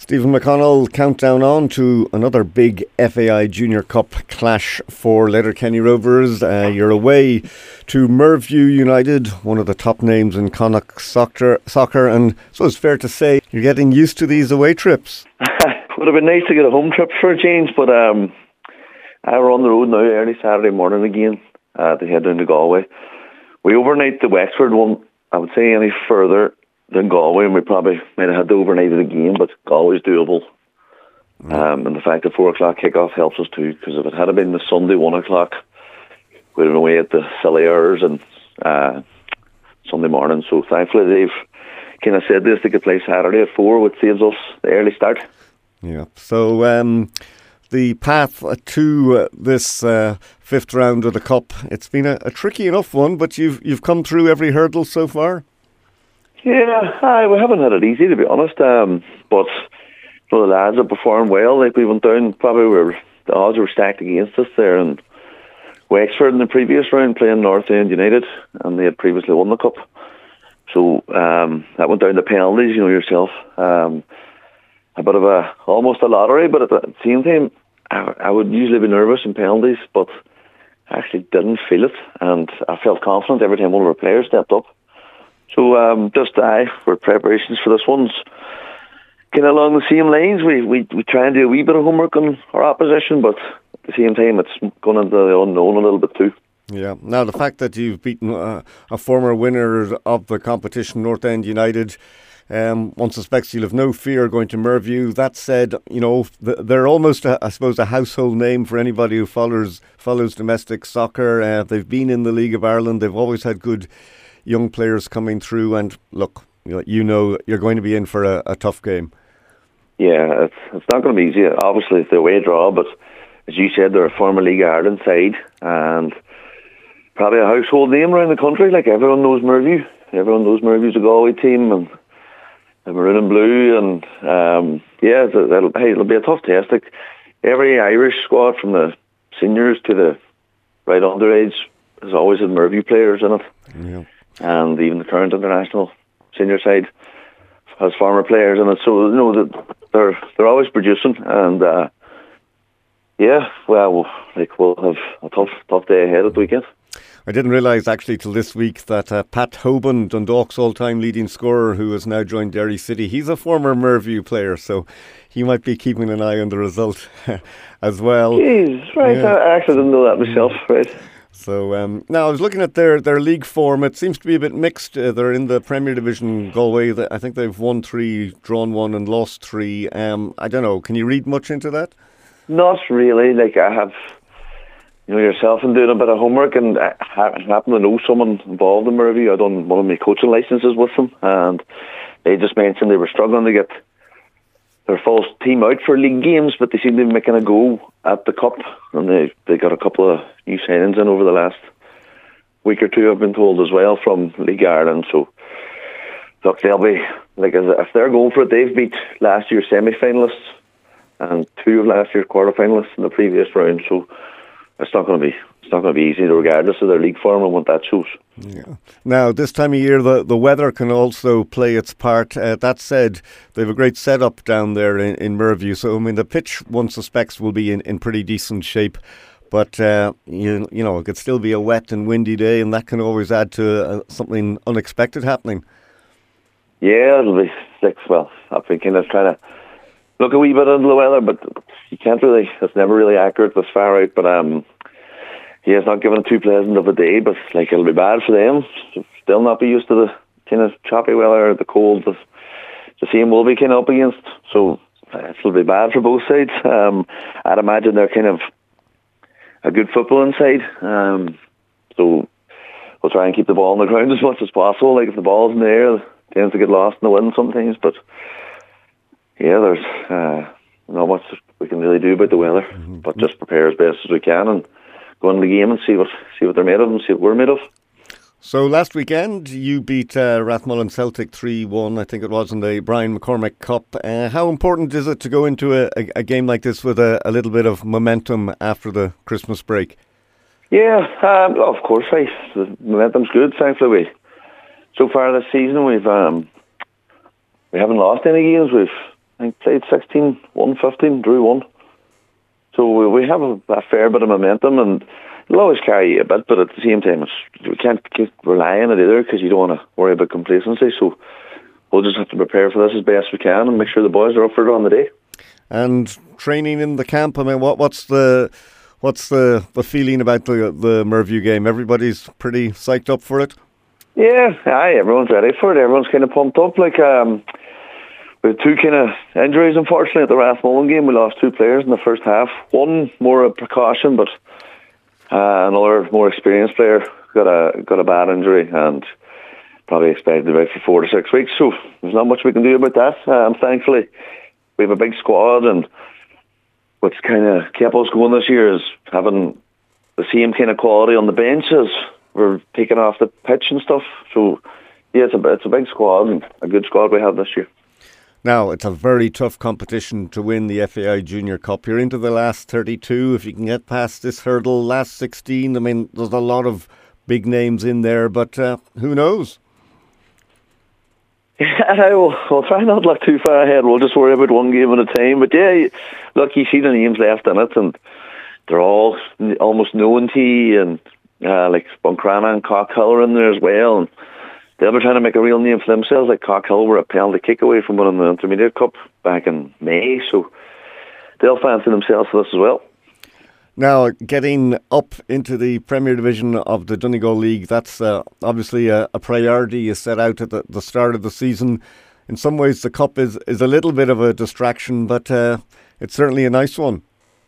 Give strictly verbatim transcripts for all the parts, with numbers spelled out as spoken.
Stephen McConnell, countdown on to another big F A I Junior Cup clash for Letterkenny Rovers. Uh, you're away to Merview United, one of the top names in Connacht soccer, soccer, and so it's fair to say you're getting used to these away trips. Would have been nice to get a home trip for a change, but um, we're on the road now early Saturday morning again uh, to head down to Galway. We overnight the Wexford one. I would say any further than Galway, and we probably might have had to overnight it again, but Galway's doable. Mm. Um, and the fact that four o'clock kickoff helps us too, because if it had been the Sunday one o'clock, we'd have been away at the silly hours and uh, Sunday morning. So thankfully they've kind of said this, they could play Saturday at four, which saves us the early start. Yeah. So um, the path to uh, this uh, fifth round of the Cup, it's been a, a tricky enough one, but you've you've come through every hurdle so far. Yeah, aye, we haven't had it easy, to be honest. Um, but you know, the lads have performed well. Like we went down, probably were the odds were stacked against us there. And Wexford in the previous round playing North End United, and they had previously won the cup. So um, that went down to penalties. You know yourself, um, a bit of a almost a lottery. But at the same time, I, I would usually be nervous in penalties, but I actually didn't feel it, and I felt confident every time one of our players stepped up. So um, just aye, for preparations for this one's kind of along the same lines. We, we we try and do a wee bit of homework on our opposition, but at the same time, it's going into the unknown a little bit too. Yeah. Now, the fact that you've beaten uh, a former winner of the competition, North End United, um, one suspects you'll have no fear going to Merview. That said, you know, they're almost, a, I suppose, a household name for anybody who follows follows domestic soccer. Uh, they've been in the League of Ireland. They've always had good young players coming through, and look, you know you're going to be in for a, a tough game. Yeah, it's it's not going to be easy. Obviously, it's the away draw, but as you said, they're a former League of Ireland side, and probably a household name around the country. Like everyone knows Merview. Everyone knows Merview's a Galway team, and the maroon and blue, and um, yeah, it'll, hey, it'll be a tough test. Like every Irish squad, from the seniors to the right underage, has always had Merview players in it. Yeah. And even the current international senior side has former players in it, so you know they're they're always producing, and uh, yeah, well, like we'll have a tough tough day ahead at the weekend. I didn't realise actually till this week that uh, Pat Hoban, Dundalk's all-time leading scorer, who has now joined Derry City, he's a former Merview player, so he might be keeping an eye on the result as well. Jeez, right? Yeah. I actually didn't know that myself, right? So um, now I was looking at their, their league form. It seems to be a bit mixed. Uh, they're in the Premier Division, Galway. I think they've won three, drawn one, and lost three. Um, I don't know. Can you read much into that? Not really. Like I have, you know, yourself and doing a bit of homework, and I happen to know someone involved in Merview. I've done one of my coaching licenses with them, and they just mentioned they were struggling to get their full team out for league games, but they seem to be making a go at the cup, and they they got a couple of new signings in over the last week or two, I've been told, as well, from League Ireland. So look, they'll be like, if they're going for it, they've beat last year's semi-finalists and two of last year's quarter-finalists in the previous round. So it's not going to be it's not going to be easy, regardless of their league form and what that shows. Yeah. Now, this time of year, the, the weather can also play its part. Uh, that said, they have a great setup down there in, in Merview. So, I mean, the pitch, one suspects, will be in, in pretty decent shape. But, uh, you, you know, it could still be a wet and windy day, and that can always add to uh, something unexpected happening. Yeah, it'll be six. Well, I've been kind of trying to look a wee bit into the weather, but you can't really, it's never really accurate this far out. But, um, yeah, it's not giving too pleasant of a day, but like it'll be bad for them. They'll not be used to the kind of choppy weather, the cold, the, the same we'll be kind of up against. So it'll be bad for both sides. Um, I'd imagine they're kind of a good football inside. Um, so we'll try and keep the ball on the ground as much as possible. Like if the ball's in the air, it tends to get lost in the wind sometimes. But yeah, there's uh, not much we can really do about the weather, mm-hmm. but just prepare as best as we can and go into the game and see what see what they're made of and see what we're made of. So last weekend you beat uh, Rathmullen Celtic three one, I think it was, in the Brian McCormick Cup. Uh, how important is it to go into a, a, a game like this with a, a little bit of momentum after the Christmas break? Yeah, um, of course, right. The momentum's good, thankfully. We, so far this season we've um, we haven't lost any games. We've I think played sixteen, won fifteen, drew one. So we, we have a, a fair bit of momentum, and it'll always carry you a bit, but at the same time, it's, we can't keep relying on it either because you don't want to worry about complacency. So we'll just have to prepare for this as best we can and make sure the boys are up for it on the day. And training in the camp, I mean, what what's the what's the, the feeling about the the Merview game? Everybody's pretty psyched up for it? Yeah, aye, everyone's ready for it. Everyone's kind of pumped up. Like, um, we had two kind of injuries, unfortunately, at the Rathmullen game. We lost two players in the first half. One more a precaution, but uh, another more experienced player got a got a bad injury and probably expected to be out for four to six weeks. So there's not much we can do about that. Um, thankfully, we have a big squad, and what's kind of kept us going this year is having the same kind of quality on the bench as we're taking off the pitch and stuff. So yeah, it's a it's a big squad and a good squad we have this year. Now, it's a very tough competition to win the F A I Junior Cup. You're into the last thirty-two. If you can get past this hurdle, last sixteen, I mean, there's a lot of big names in there, but uh, who knows? Yeah, we'll, we'll try not to look too far ahead. We'll just worry about one game at a time. But yeah, look, you see the names left in it, and they're all almost known to you, and uh, like Buncrana and Cockhill are in there as well. And they'll be trying to make a real name for themselves. Like Cockhill were a penalty kick away from winning the Intermediate Cup back in May, so they'll fancy themselves for this as well. Now, getting up into the Premier Division of the Donegal League, that's uh, obviously a, a priority you set out at the, the start of the season. In some ways, the Cup is, is a little bit of a distraction, but uh, it's certainly a nice one.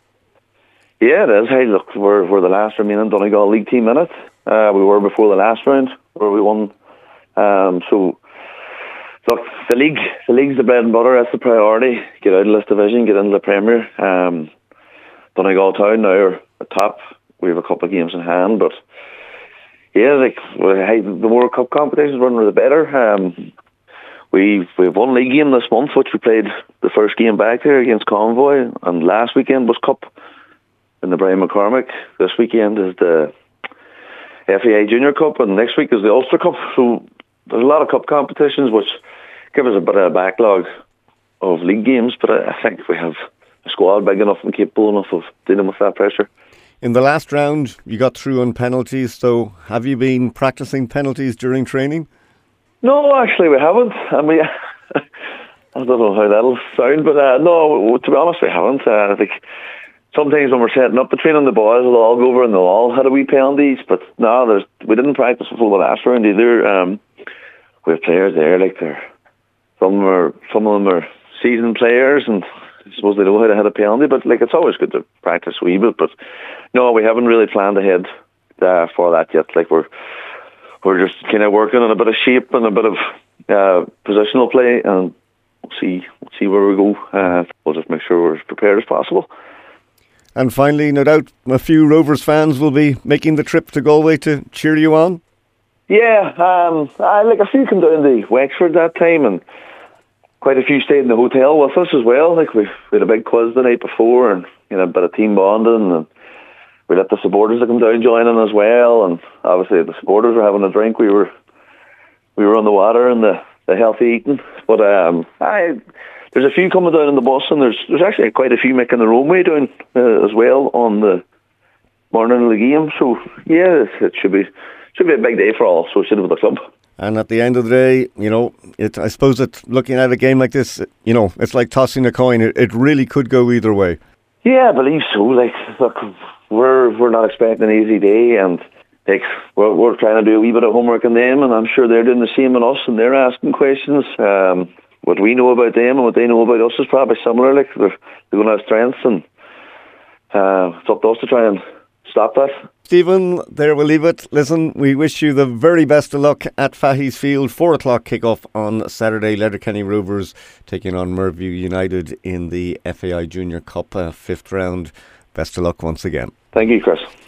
Yeah, it is. Hey, look, we're, we're the last remaining Donegal League team in it. Uh, we were before the last round, where we won. Um, so, look, the league, the league's the bread and butter. That's the priority. Get out of this division, get into the Premier. Um, Donegal Town now are at top. We have a couple of games in hand, but yeah, like hey, the more cup competitions run, the better. Um, we've we've one league game this month, which we played the first game back there against Convoy, and last weekend was cup in the Brian McCormick. This weekend is the F A I Junior Cup, and next week is the Ulster Cup. So there's a lot of cup competitions, which give us a bit of a backlog of league games. But I, I think we have a squad big enough and capable enough of dealing with that pressure. In the last round, you got through on penalties, so have you been practicing penalties during training? No, actually we haven't. I mean, I don't know how that'll sound, but uh, no, to be honest, we haven't. Uh, I think sometimes when we're setting up the training, the boys will all go over and they'll all had a wee penalties, but no, there's, we didn't practice before the last round either. Um, we have players there, like they're, some are, some of them are seasoned players, and I suppose they know how to hit a penalty, but like it's always good to practice a wee bit. But no, we haven't really planned ahead uh, for that yet. Like we're we're just kind of working on a bit of shape and a bit of uh, positional play, and we'll see we'll see where we go. Uh, we'll just make sure we're as prepared as possible. And finally, no doubt, a few Rovers fans will be making the trip to Galway to cheer you on. Yeah, um, I, like a few come down to Wexford that time, and quite a few stayed in the hotel with us as well. Like we, we had a big quiz the night before, and you know, a bit of team bonding, and we let the supporters that come down join in as well. And obviously, the supporters were having a drink. We were we were on the water and the, the healthy eating. But um, I there's a few coming down in the bus, and there's there's actually quite a few making their own way down uh, as well on the morning of the game. So yeah, it, it should be should be a big day for all associated with the club. And at the end of the day, you know, it, I suppose that looking at a game like this, you know, it's like tossing a coin. It, it really could go either way. Yeah, I believe so. Like, look, we're we're not expecting an easy day, and like we're we're trying to do a wee bit of homework on them, and I'm sure they're doing the same on us, and they're asking questions. Um, what we know about them and what they know about us is probably similar. Like they're they're going to have strengths, and uh, it's up to us to try and stop that. Stephen, there we'll leave it. Listen, we wish you the very best of luck at Fahey's Field. Four o'clock kickoff on Saturday. Letterkenny Rovers taking on Merview United in the F A I Junior Cup uh, fifth round. Best of luck once again. Thank you, Chris.